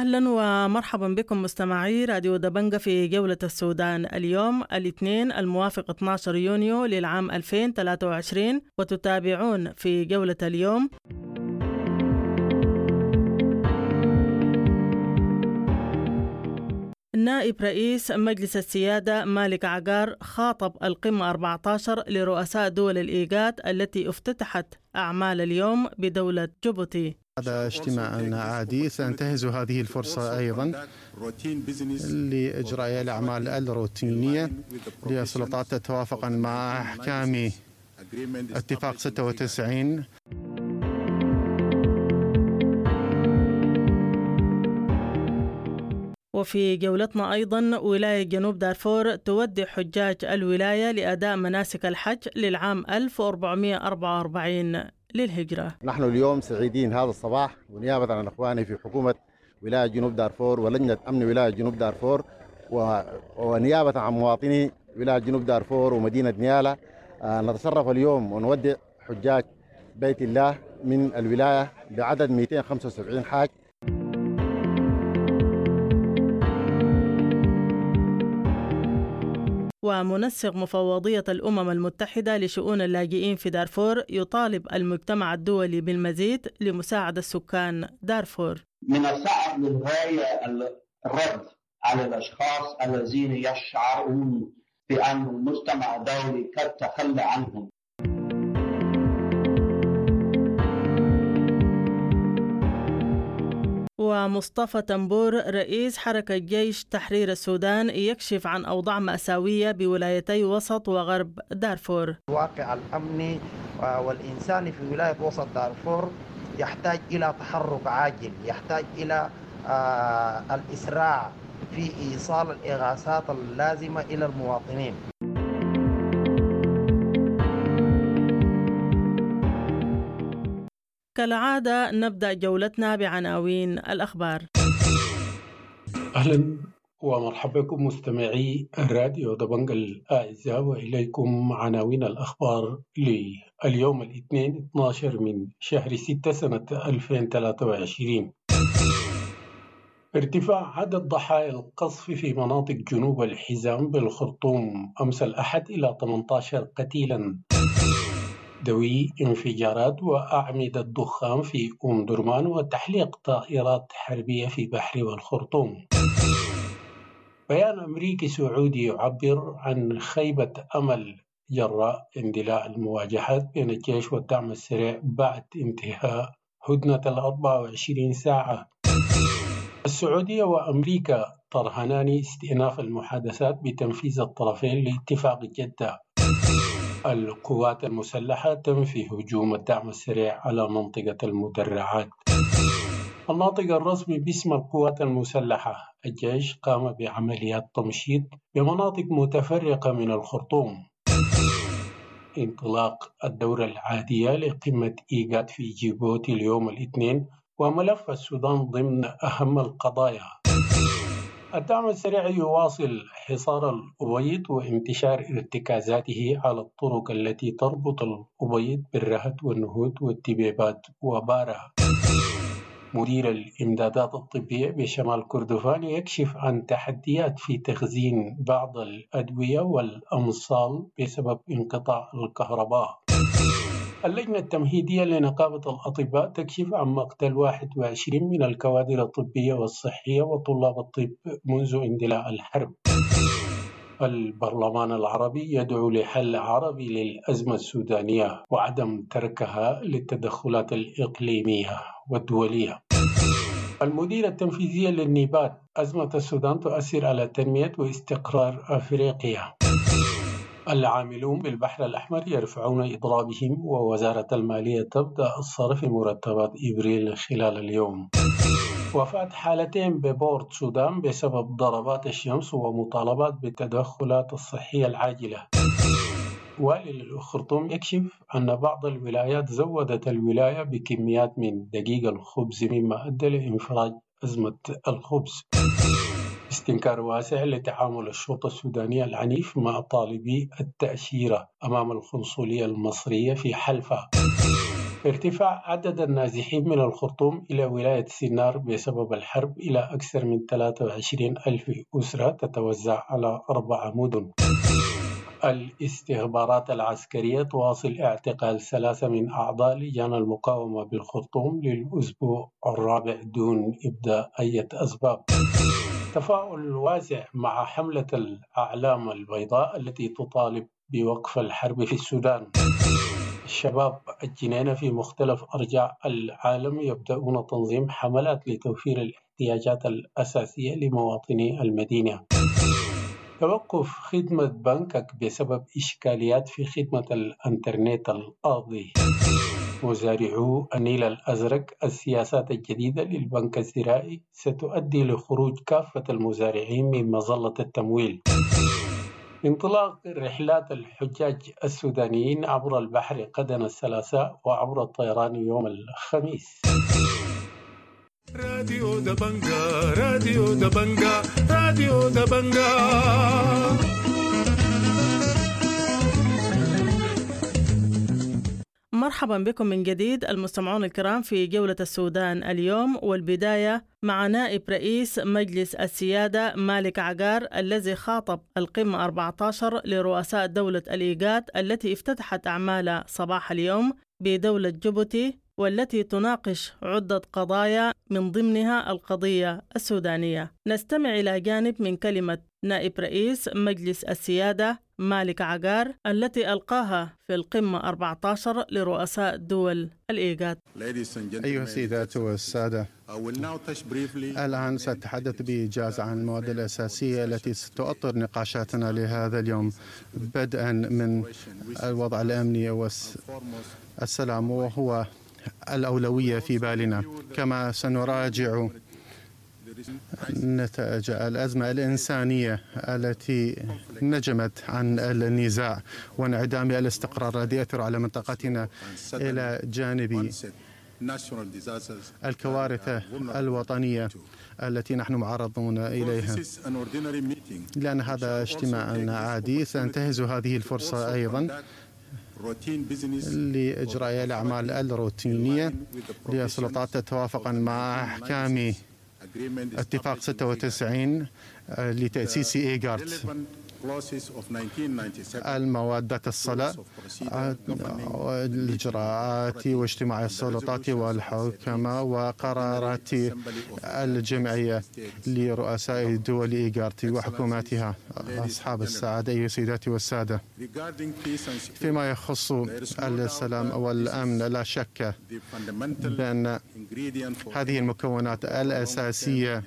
أهلا ومرحبا بكم مستمعي راديو دبنجة في جولة السودان. اليوم الاثنين الموافق 12 يونيو للعام 2023، وتتابعون في جولة اليوم. نائب رئيس مجلس السيادة مالك عقار خاطب القمة 14 لرؤساء دول الإيجاد التي افتتحت أعمال اليوم بدولة جيبوتي. هذا اجتماع عادي، سننتهز هذه الفرصة أيضا لإجراء الأعمال الروتينية للسلطات تتوافقا مع أحكام اتفاق 96. وفي جولتنا أيضا ولاية جنوب دارفور تودع حجاج الولاية لأداء مناسك الحج للعام 1444 للهجرة. نحن اليوم سعيدين هذا الصباح ونيابة عن أخواني في حكومة ولاية جنوب دارفور ولجنة أمن ولاية جنوب دارفور ونيابة عن مواطني ولاية جنوب دارفور ومدينة نيالا، نتشرف اليوم ونودع حجاج بيت الله من الولاية بعدد 275 حاج. ومنسق مفوضية الأمم المتحدة لشؤون اللاجئين في دارفور يطالب المجتمع الدولي بالمزيد لمساعدة سكان دارفور. من الصعب للغاية الرد على الأشخاص الذين يشعرون بأن المجتمع الدولي قد تخلى عنهم. ومصطفى تنبور رئيس حركة جيش تحرير السودان يكشف عن أوضاع مأساوية بولايتي وسط وغرب دارفور. الواقع الأمني والإنساني في ولاية وسط دارفور يحتاج إلى تحرك عاجل، يحتاج إلى الإسراع في إيصال الإغاثات اللازمة إلى المواطنين. كالعادة نبدأ جولتنا بعناوين الأخبار. أهلا ومرحبا بكم مستمعي الراديو دبنجة الأعزاء، وإليكم عناوين الأخبار لليوم الاثنين 12 من شهر 6 سنة 2023. ارتفاع عدد ضحايا القصف في مناطق جنوب الحزام بالخرطوم أمس الأحد إلى 18 قتيلا. دوي انفجارات وأعمدة دخان في أم درمان وتحليق طائرات حربية في بحر والخرطوم. بيان أمريكي سعودي يعبر عن خيبة أمل جراء اندلاع المواجهات بين الجيش والدعم السريع بعد انتهاء هدنة 24 ساعة. السعودية وأمريكا ترهنان استئناف المحادثات بتنفيذ الطرفين لاتفاق جدة. القوات المسلحة تنفي هجوم الدعم السريع على منطقة المدرعات. الناطق الرسمي باسم القوات المسلحة الجيش قام بعمليات تمشيط بمناطق متفرقة من الخرطوم. انطلاق الدورة العادية لقمة إيجاد في جيبوتي اليوم الاثنين، وملف السودان ضمن أهم القضايا. الدعم السريع يواصل حصار الأبيض وانتشار ارتكازاته على الطرق التي تربط الأبيض بالرهد والنهود والتبيبات وبارة. مدير الإمدادات الطبية بشمال كردفان يكشف عن تحديات في تخزين بعض الأدوية والأمصال بسبب انقطاع الكهرباء. اللجنة التمهيدية لنقابة الأطباء تكشف عن مقتل 21 من الكوادر الطبية والصحية وطلاب الطب منذ اندلاع الحرب. البرلمان العربي يدعو لحل عربي للأزمة السودانية وعدم تركها للتدخلات الإقليمية والدولية. المدير التنفيذي للنيبات: أزمة السودان تؤثر على تنمية واستقرار أفريقيا. العاملون بالبحر الأحمر يرفعون إضرابهم، ووزارة المالية تبدأ الصرف مرتبات إبريل خلال اليوم. وفاة حالتين ببورت سودان بسبب ضربات الشمس ومطالبات بالتدخلات الصحية العاجلة. والي الخرطوم يكشف أن بعض الولايات زودت الولاية بكميات من دقيق الخبز مما أدى لإنفراج أزمة الخبز. استنكار واسع لتعامل الشرطة السودانية العنيف مع طالبي التأشيرة أمام القنصلية المصرية في حلفا. ارتفاع عدد النازحين من الخرطوم إلى ولاية سينار بسبب الحرب إلى أكثر من 23,000 أسرة تتوزع على 4 مدن. الاستخبارات العسكرية تواصل اعتقال 3 من أعضاء لجان المقاومة بالخرطوم للأسبوع الرابع دون إبداء أي أسباب. تفاعل واسع مع حملة الأعلام البيضاء التي تطالب بوقف الحرب في السودان. الشباب الجنينة في مختلف أرجاء العالم يبدأون تنظيم حملات لتوفير الاحتياجات الأساسية لمواطني المدينة. توقف خدمة بنكك بسبب إشكاليات في خدمة الإنترنت الأرضي. مزارعو النيل الأزرق، السياسات الجديدة للبنك الزراعي ستؤدي لخروج كافة المزارعين من مظلة التمويل. انطلاق رحلات الحجاج السودانيين عبر البحر غدا الثلاثاء وعبر الطيران يوم الخميس. راديو دبنجا راديو دبنجا راديو دبنجا. مرحبا بكم من جديد المستمعون الكرام في جولة السودان اليوم، والبداية مع نائب رئيس مجلس السيادة مالك عقار الذي خاطب القمة 14 لرؤساء دولة الإيجاد التي افتتحت أعمالها صباح اليوم بدولة جيبوتي، والتي تناقش عدة قضايا من ضمنها القضية السودانية. نستمع إلى جانب من كلمة نائب رئيس مجلس السيادة مالك عقار التي ألقاها في القمة 14 لرؤساء دول الإيجاد. أيها السيدات والسادة، الآن سأتحدث بإيجاز عن المواد الأساسية التي ستؤطر نقاشاتنا لهذا اليوم، بدءا من الوضع الأمني والسلام، وهو الأولوية في بالنا. كما سنراجع نتائج الأزمة الإنسانية التي نجمت عن النزاع وانعدام الاستقرار الذي يأثر على منطقتنا، إلى جانب الكوارث الوطنية التي نحن معرضون إليها. لأن هذا اجتماع عادي، سننتهز هذه الفرصة أيضا لإجراء الأعمال الروتينية للسلطات تتوافقا مع أحكام اتفاق 96 لتأسيس إيغارت، المواد الصلة، الإجراءات واجتماع السلطات والحكمة وقرارات الجمعية لرؤساء دول إيغارت وحكوماتها. أصحاب السعادة أيها السيدات والسادة، فيما يخص السلام والأمن، لا شك بأن هذه المكونات الأساسية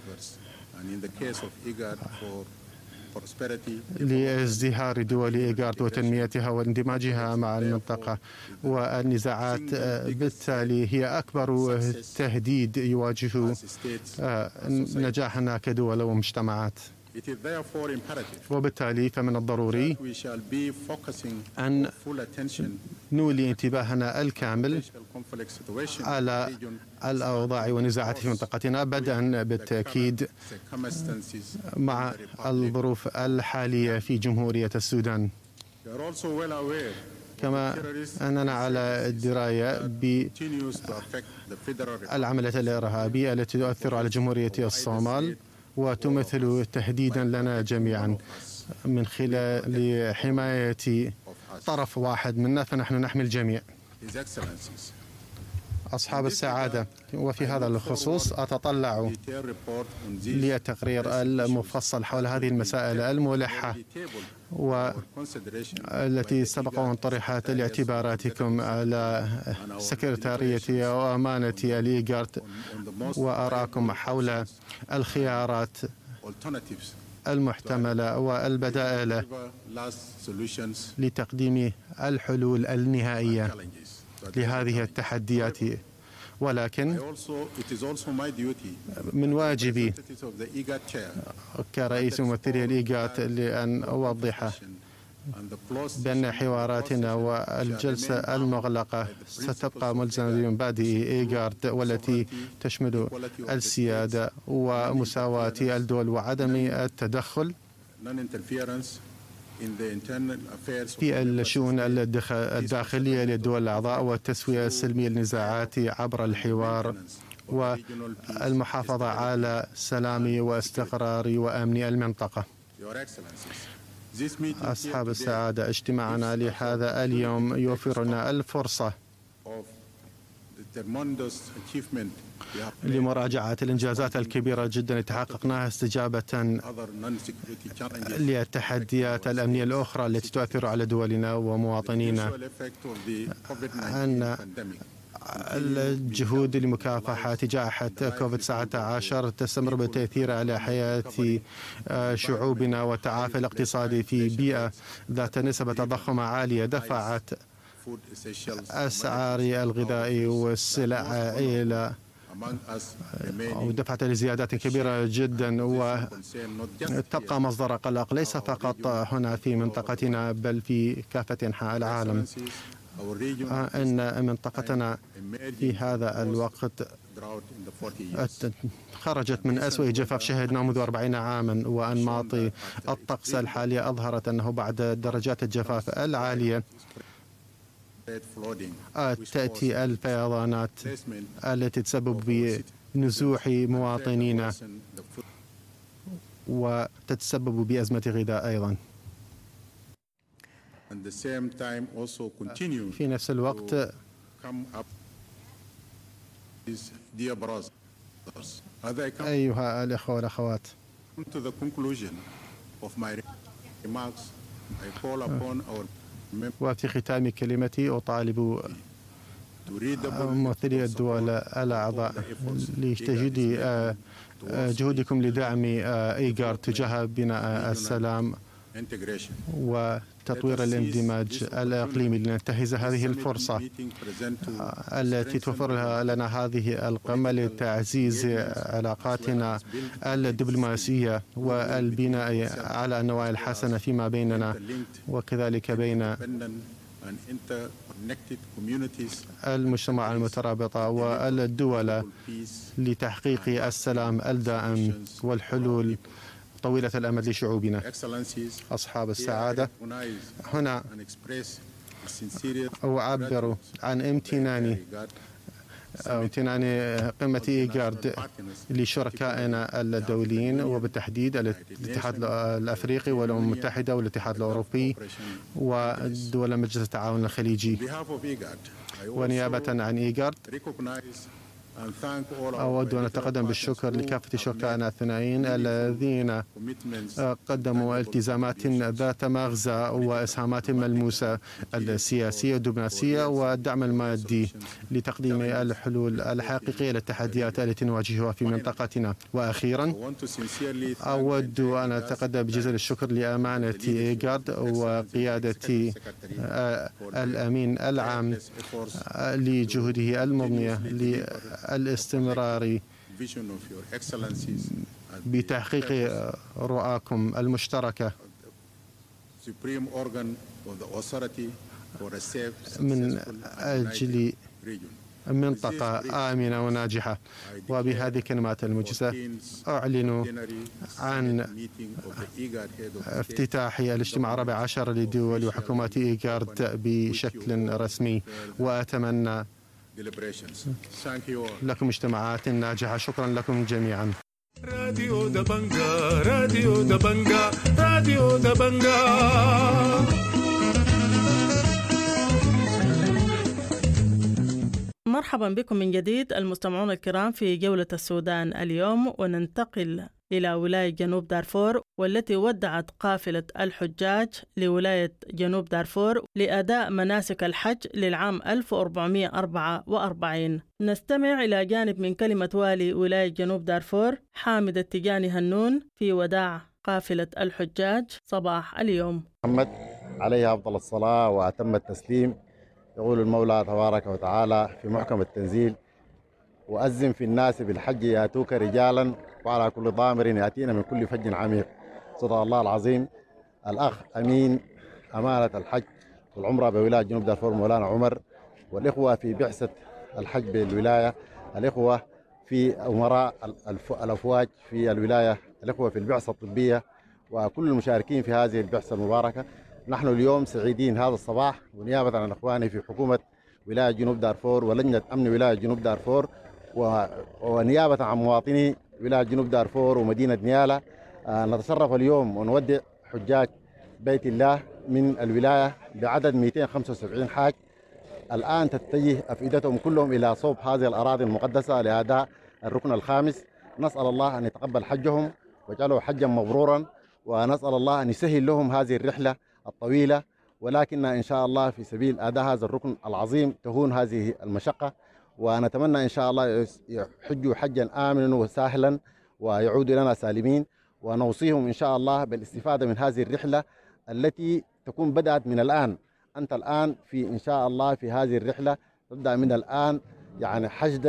لازدهار دول إيغارت وتنميتها واندماجها مع المنطقة. والنزاعات بالتالي هي أكبر تهديد يواجه نجاحنا كدول ومجتمعات. وبالتالي فمن الضروري أن نولي انتباهنا الكامل على الأوضاع والنزاعات في منطقتنا، بدءا بالتأكيد مع الظروف الحالية في جمهورية السودان. كما أننا على دراية بالعملية الإرهابية التي تؤثر على جمهورية الصومال وتمثل تهديدا لنا جميعا من خلال حماية طرف واحد منا، فنحن نحمي الجميع. أصحاب السعادة، وفي هذا الخصوص أتطلع للتقرير المفصل حول هذه المسائل الملحة والتي سبق وأن طرحت لاعتباراتكم على سكرتارية وأمانة الإيغارت، وأراكم حول الخيارات المحتملة والبدائل لتقديم الحلول النهائية لهذه التحديات. ولكن من واجبي كرئيس ممثلي الإيغاد لأن أوضح بأن حواراتنا والجلسة المغلقة ستبقى ملزمة بمبادئ إيغارد، والتي تشمل السيادة ومساواة الدول وعدم التدخل في الشؤون الداخلية للدول الأعضاء والتسوية السلمية للنزاعات عبر الحوار والمحافظة على سلام واستقرار وأمن المنطقة. أصحاب السعادة، اجتماعنا لهذا اليوم يوفر لنا الفرصة لمراجعة الإنجازات الكبيرة جدا التي حققناها استجابة للتحديات الأمنية الأخرى التي تؤثر على دولنا ومواطنينا. أن الجهود لمكافحة جائحة كوفيد-19 تستمر بالتأثير على حياة شعوبنا، والتعافي الاقتصادي في بيئة ذات نسبة تضخم عالية دفعت أسعار الغذاء والسلع إلى ودفعت لزيادات كبيرة جدا، وتبقى مصدر قلق ليس فقط هنا في منطقتنا بل في كافة أنحاء العالم. إن منطقتنا في هذا الوقت خرجت من أسوأ جفاف شهدناه منذ 40 عاما، وأنماط الطقس الحالية أظهرت أنه بعد درجات الجفاف العالية تأتي الفيضانات التي تسبب بنزوح مواطنينا وتتسبب بأزمة غذاء أيضا. في نفس الوقت أيها الأخوة والأخوات، وفي ختام كلمتي أطالب ممثلي الدول الأعضاء لتجدي جهودكم لدعم إيغارد تجاه بناء السلام وتطوير الاندماج الإقليمي لننتهز هذه الفرصة التي توفر لنا هذه القمة لتعزيز علاقاتنا الدبلوماسية والبناء على النوايا الحسنة فيما بيننا وكذلك بين المجتمع المترابطة والدول لتحقيق السلام الدائم والحلول طويلة الأمد لشعوبنا. أصحاب السعادة، هنا أعبر عن امتناني قمة إيغارد لشركائنا الدوليين وبالتحديد الاتحاد الأفريقي والأمم المتحدة والاتحاد الأوروبي ودول مجلس التعاون الخليجي. ونيابة عن إيغارد أود أن أتقدم بالشكر لكافة شركائنا الثنائيين الذين قدموا التزامات ذات مغزى وإسهامات ملموسة السياسية والدبلوماسية والدعم المادي لتقديم الحلول الحقيقية للتحديات التي نواجهها في منطقتنا. وأخيرا أود أن أتقدم بجزيل الشكر لأمانة إيغارد وقيادة الأمين العام لجهوده المضنية الاستمرار بتحقيق رؤاكم المشتركة من أجل منطقة آمنة وناجحة. وبهذه الكلمات الموجزة أعلن عن افتتاح الاجتماع 14 لدول وحكومات إيغارد بشكل رسمي، وأتمنى لكم اجتماعات ناجحة. شكرا لكم جميعا. راديو دبنجا، راديو دبنجا، راديو دبنجا. مرحبا بكم من جديد المستمعون الكرام في جولة السودان اليوم، وننتقل إلى ولاية جنوب دارفور، والتي ودعت قافلة الحجاج لولاية جنوب دارفور لأداء مناسك الحج للعام 1444. نستمع إلى جانب من كلمة والي ولاية جنوب دارفور حامد التجاني هنون في وداع قافلة الحجاج صباح اليوم. محمد عليه أفضل الصلاة وأتم التسليم. يقول المولى تبارك وتعالى في محكم التنزيل: وأذن في الناس بالحج يأتوك رجالا وعلى كل ضامر يأتينا من كل فج عميق. صدق الله العظيم. الأخ أمين أمانة الحج والعمرة بولاية جنوب دارفور مولانا عمر، والإخوة في بعثة الحج بالولاية، الإخوة في أمراء الأفواج في الولاية، الإخوة في البعثة الطبية وكل المشاركين في هذه البعثة المباركة. نحن اليوم سعيدين هذا الصباح ونيابة عن إخواني في حكومة ولاية جنوب دارفور ولجنة أمن ولاية جنوب دارفور ونيابة عن مواطني ولاية جنوب دارفور ومدينة نيالا، نتشرف اليوم ونودع حجاج بيت الله من الولاية بعدد 275 حاج. الآن تتجه أفئدتهم كلهم إلى صوب هذه الأراضي المقدسة لأداء الركن الخامس. نسأل الله أن يتقبل حجهم ويجعله حجا مبرورا، ونسأل الله أن يسهل لهم هذه الرحلة الطويلة، ولكن إن شاء الله في سبيل أداء هذا الركن العظيم تهون هذه المشقة، ونتمنى إن شاء الله يحجوا حجا آمنا وسهلا ويعودوا لنا سالمين. ونوصيهم إن شاء الله بالاستفادة من هذه الرحلة التي تكون بدأت من الآن. أنت الآن في إن شاء الله في هذه الرحلة تبدأ من الآن، يعني حشدا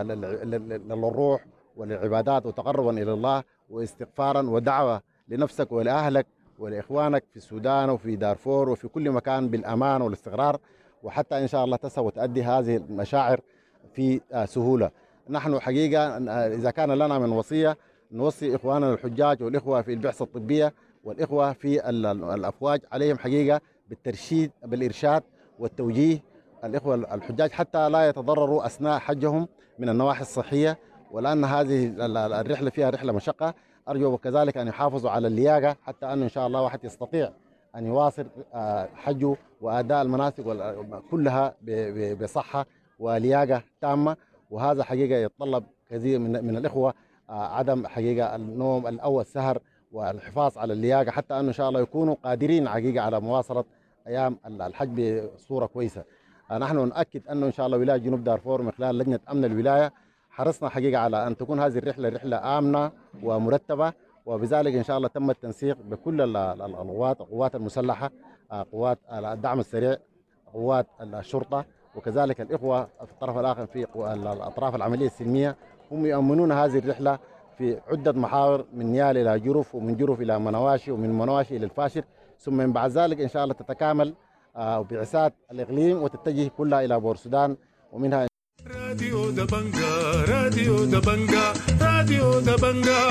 للروح وللعبادات وتقربا إلى الله واستغفارا ودعوة لنفسك ولأهلك ولإخوانك في السودان وفي دارفور وفي كل مكان بالأمان والاستقرار، وحتى إن شاء الله تسوى وتؤدي هذه المشاعر في سهولة. نحن حقيقة إذا كان لنا من وصية نوصي إخواننا الحجاج والإخوة في البعثة الطبية والإخوة في الأفواج عليهم حقيقة بالترشيد بالإرشاد والتوجيه الإخوة الحجاج حتى لا يتضرروا أثناء حجهم من النواحي الصحية، ولأن هذه الرحلة فيها رحلة مشقة. أرجو وكذلك أن يحافظوا على اللياقة حتى أنه إن شاء الله واحد يستطيع أن يواصل حجه وأداء المناسك كلها بصحة ولياقة تامة. وهذا حقيقة يتطلب كثير من الإخوة عدم حقيقة النوم أو السهر والحفاظ على اللياقة حتى أنه إن شاء الله يكونوا قادرين حقيقة على مواصلة أيام الحج بصورة كويسة. نحن نؤكد أنه إن شاء الله ولاية جنوب دارفور من خلال لجنة أمن الولاية حرصنا حقيقة على أن تكون هذه الرحلة رحلة آمنة ومرتبة، وبذلك إن شاء الله تم التنسيق بكل القوات المسلحة، قوات الدعم السريع، قوات الشرطة، وكذلك الإخوة في الطرف الآخر في الأطراف العملية السلمية هم يؤمنون هذه الرحلة في عدة محاور من نيال إلى جرف ومن جرف إلى منواشي ومن منواشي إلى الفاشر، ثم من بعد ذلك إن شاء الله تتكامل بعثات الإقليم وتتجه كلها إلى بورسودان ومنها راديو دبنجا راديو دبنجا راديو دبنجا.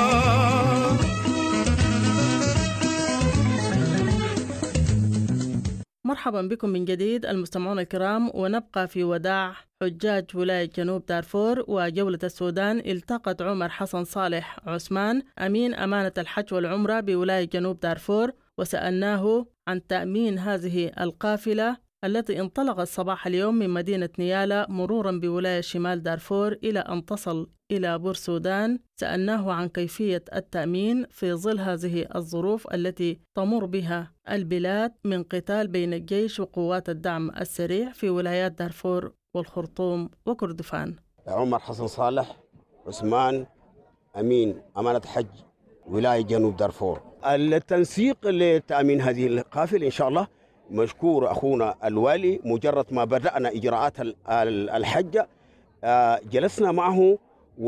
مرحبا بكم من جديد المستمعون الكرام، ونبقى في وداع حجاج ولاية جنوب دارفور وجولة السودان. التقت عمر حسن صالح عثمان أمين أمانة الحج والعمرة بولاية جنوب دارفور، وسألناه عن تأمين هذه القافلة التي انطلقت صباح اليوم من مدينة نيالا مرورا بولاية شمال دارفور إلى أن تصل إلى بورسودان. سألناه عن كيفية التأمين في ظل هذه الظروف التي تمر بها البلاد من قتال بين الجيش وقوات الدعم السريع في ولايات دارفور والخرطوم وكردفان. عمر حسن صالح عثمان أمين أمانة حج ولاية جنوب دارفور. التنسيق لتأمين هذه القافلة إن شاء الله مشكور أخونا الوالي. مجرد ما بدأنا إجراءات الحج جلسنا معه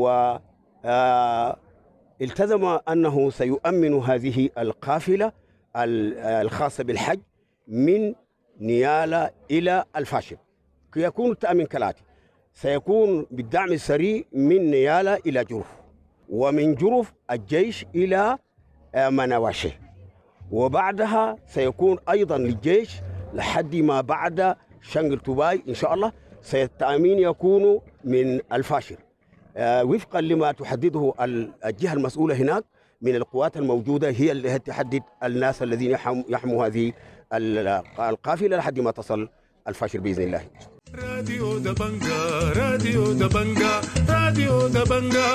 والتزم أنه سيؤمن هذه القافلة الخاصة بالحج من نيالا إلى الفاشر. يكون التأمين كالآتي: سيكون بالدعم السريع من نيالا إلى جرف، ومن جرف الجيش إلى مناواشي، وبعدها سيكون أيضا للجيش لحد ما بعد شنغل توباي إن شاء الله. التأمين يكون من الفاشر وفقا لما تحدده الجهة المسؤولة هناك من القوات الموجودة، هي اللي تحدد الناس الذين يحموا هذه القافلة لحد ما تصل الفاشر بإذن الله. راديو دبنجا راديو دبنجا راديو دبنجا.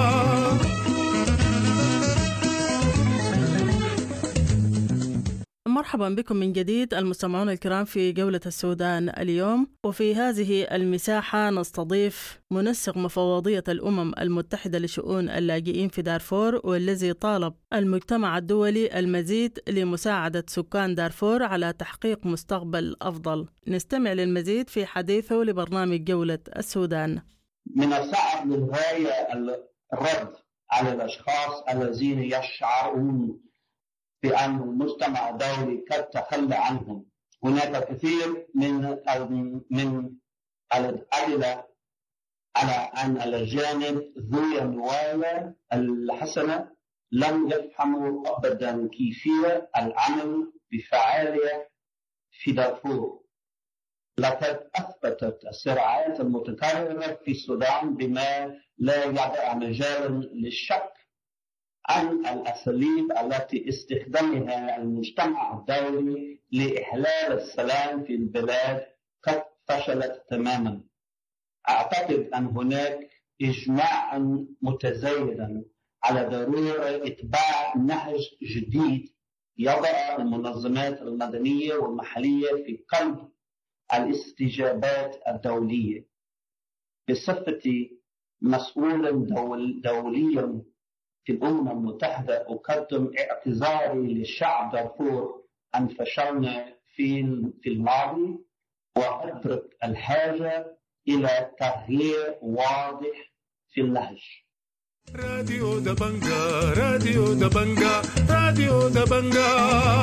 مرحبا بكم من جديد المستمعون الكرام في جولة السودان اليوم. وفي هذه المساحة نستضيف منسق مفوضية الأمم المتحدة لشؤون اللاجئين في دارفور، والذي طالب المجتمع الدولي المزيد لمساعدة سكان دارفور على تحقيق مستقبل أفضل. نستمع للمزيد في حديثه لبرنامج جولة السودان. من الصعب للغاية الرد على الأشخاص الذين يشعرون بأن المجتمع الدولي قد تخلى عنهم. هناك كثير من الأدلة على أن الجانب ذو النوايا الحسنة لم يفهموا أبدا كيفية العمل بفعالية في دارفور. لقد أثبتت الصراعات المتكررة في السودان بما لا يدع مجالا للشك عن الأساليب التي استخدمها المجتمع الدولي لإحلال السلام في البلاد قد فشلت تماما. أعتقد أن هناك إجماعا متزايدا على ضرورة إتباع نهج جديد يضع المنظمات المدنية والمحلية في قلب الاستجابات الدولية. بصفتي مسؤولا دوليا في الأمم المتحدة أقدم اعتذاري للشعب دارفور أن فشلنا في الماضي، وأدرك الحاجة إلى تغيير واضح في النهج. راديو دبنجا راديو دبنجا راديو دبنجا.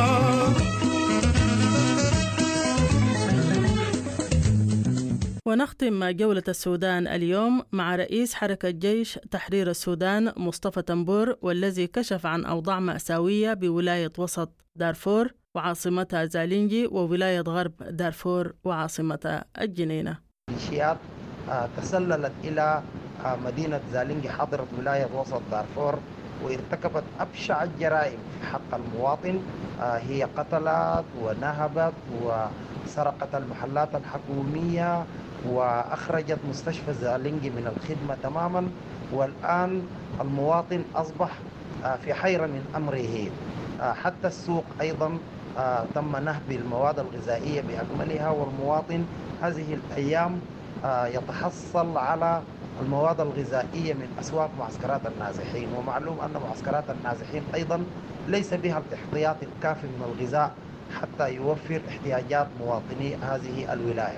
ونختم جولة السودان اليوم مع رئيس حركة جيش تحرير السودان مصطفى تنبور، والذي كشف عن أوضاع مأساوية بولاية وسط دارفور وعاصمتها زالينجي، وولاية غرب دارفور وعاصمتها الجنينة. ميليشيات تسللت إلى مدينة زالينجي حاضرة ولاية وسط دارفور، وارتكبت أبشع الجرائم في حق المواطن. هي قتلت ونهبت وسرقت المحلات الحكومية وأخرجت مستشفى زالينجي من الخدمة تماما. والآن المواطن أصبح في حيرة من أمره. حتى السوق أيضا تم نهب المواد الغذائية بأكملها، والمواطن هذه الأيام يتحصل على المواد الغذائية من أسواق معسكرات النازحين. ومعلوم أن معسكرات النازحين أيضا ليس بها الاحتياط الكافي من الغذاء حتى يوفر احتياجات مواطني هذه الولاية.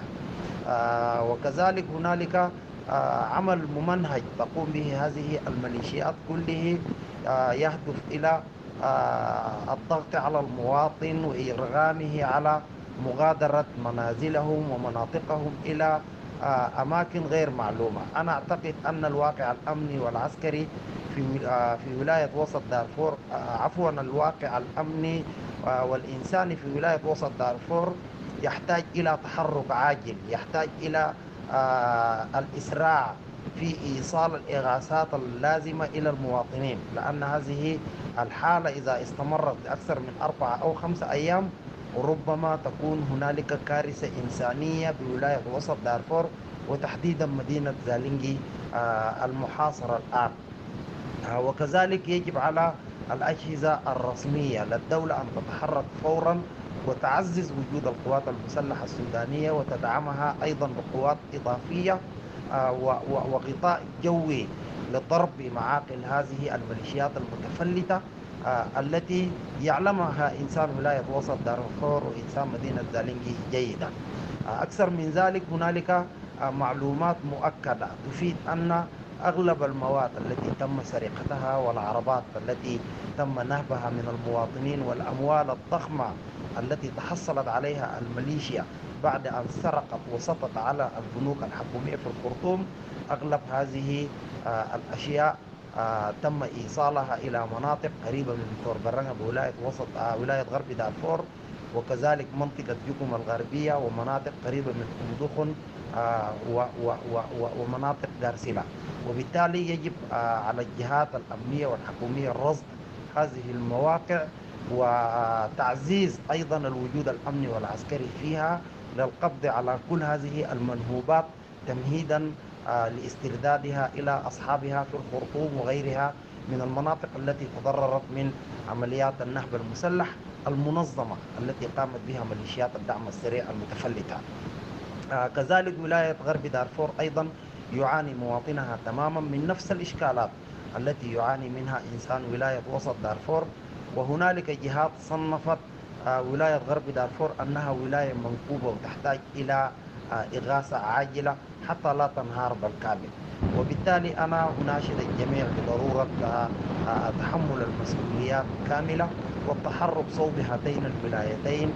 وكذلك هنالك عمل ممنهج تقوم به هذه الميليشيات كله يهدف إلى الضغط على المواطن وإرغامه على مغادرة منازلهم ومناطقهم إلى أماكن غير معلومة. أنا أعتقد أن الواقع الأمني والعسكري في ولاية وسط دارفور الواقع الأمني والإنساني في ولاية وسط دارفور يحتاج إلى تحرك عاجل، يحتاج إلى الإسراع في إيصال الإغاثات اللازمة إلى المواطنين، لأن هذه الحالة إذا استمرت لأكثر من 4 أو 5 أيام وربما تكون هنالك كارثة إنسانية بولاية وسط دارفور، وتحديدا مدينة زالينجي المحاصرة الآن. وكذلك يجب على الأجهزة الرسمية للدولة أن تتحرك فورا وتعزز وجود القوات المسلحة السودانية وتدعمها أيضا بقوات إضافية وغطاء جوي لضرب بمعاقل هذه الميليشيات المتفلتة التي يعلمها إنسان ولاية وسط دارفور وإنسان مدينة زالينجي جيدا. أكثر من ذلك هنالك معلومات مؤكدة تفيد أن أغلب المواد التي تم سرقتها والعربات التي تم نهبها من المواطنين والأموال الضخمة التي تحصلت عليها الميليشيا بعد أن سرقت وسطت على البنوك الحكومية في الخرطوم، أغلب هذه الأشياء تم إيصالها إلى مناطق قريبة من تور برنغا بولاية وسط ولاية غرب دارفور، وكذلك منطقة جوكم الغربية ومناطق قريبة من أمدخن ومناطق دارسلة. وبالتالي يجب على الجهات الأمنية والحكومية رصد هذه المواقع وتعزيز أيضا الوجود الأمني والعسكري فيها للقبض على كل هذه المنهوبات تمهيدا لاستردادها إلى أصحابها في الخرطوم وغيرها من المناطق التي تضررت من عمليات النهب المسلح المنظمة التي قامت بها ميليشيات الدعم السريع المتفلتة. كذلك ولاية غرب دارفور أيضا يعاني مواطنها تماما من نفس الإشكالات التي يعاني منها إنسان ولاية وسط دارفور، وهنالك جهات صنفت ولاية غرب دارفور أنها ولاية منكوبة وتحتاج إلى إغاثة عاجلة حتى لا تنهار بالكامل. وبالتالي أنا أناشد الجميع بضرورة تحمل المسؤوليات كاملة والتحرك صوب هاتين الولايتين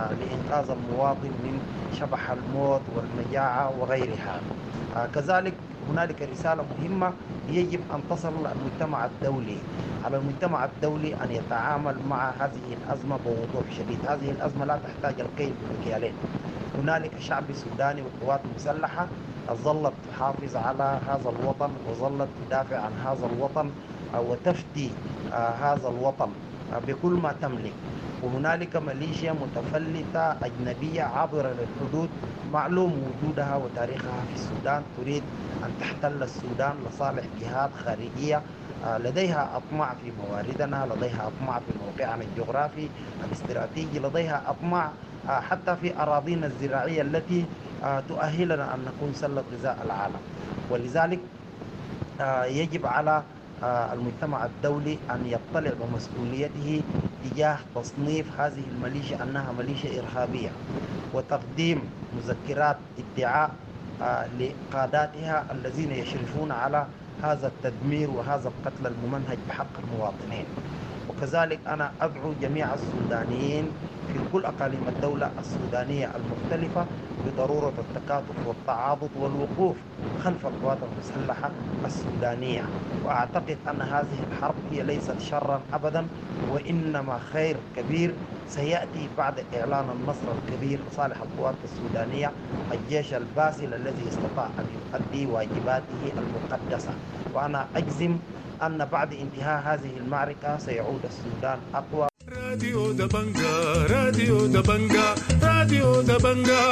لإنقاذ المواطن من شبح الموت والمجاعة وغيرها. كذلك هنالك رسالة مهمة يجب أن تصل للمجتمع الدولي. على المجتمع الدولي أن يتعامل مع هذه الأزمة بوضوح شديد. هذه الأزمة لا تحتاج الكيل بمكيالين. هنالك شعب سوداني وقوات مسلحة ظلت تحافظ على هذا الوطن وظلت تدافع عن هذا الوطن وتفدي هذا الوطن بكل ما تملك. وهنالك ميليشيا متفلتة أجنبية عابرة للحدود معلوم وجودها وتاريخها في السودان تريد أن تحتل السودان لصالح جهات خارجية لديها أطماع في مواردنا، لديها أطماع في موقعنا الجغرافي الاستراتيجي، لديها أطماع حتى في أراضينا الزراعية التي تؤهلنا أن نكون سلة غذاء العالم. ولذلك يجب على المجتمع الدولي أن يطلع بمسؤوليته تجاه تصنيف هذه الميليشيا أنها ميليشيا إرهابية، وتقديم مذكرات ادعاء لقاداتها الذين يشرفون على هذا التدمير وهذا القتل الممنهج بحق المواطنين. وكذلك أنا أدعو جميع السودانيين في كل أقاليم الدولة السودانية المختلفة بضرورة التكاتف والتعاضد والوقوف خلف القوات المسلحة السودانية. وأعتقد أن هذه الحرب هي ليست شرا أبدا، وإنما خير كبير سيأتي بعد إعلان النصر الكبير لصالح القوات السودانية، الجيش الباسل الذي استطاع أن يؤدي واجباته المقدسة. وأنا أجزم أن بعد انتهاء هذه المعركة سيعود السودان أقوى. راديو دبنجا راديو دبنجا راديو دبنجا.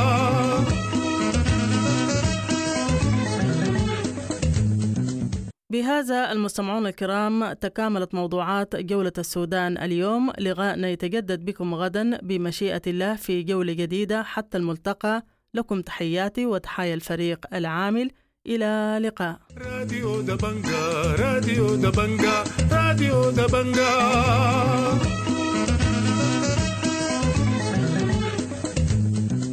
بهذا المستمعون الكرام تكاملت موضوعات جولة السودان اليوم. لقاءنا يتجدد بكم غدا بمشيئة الله في جولة جديدة. حتى الملتقى، لكم تحياتي وتحايا الفريق العامل. إلى لقاء. راديو دبنجا راديو دبنجا راديو دبنجا.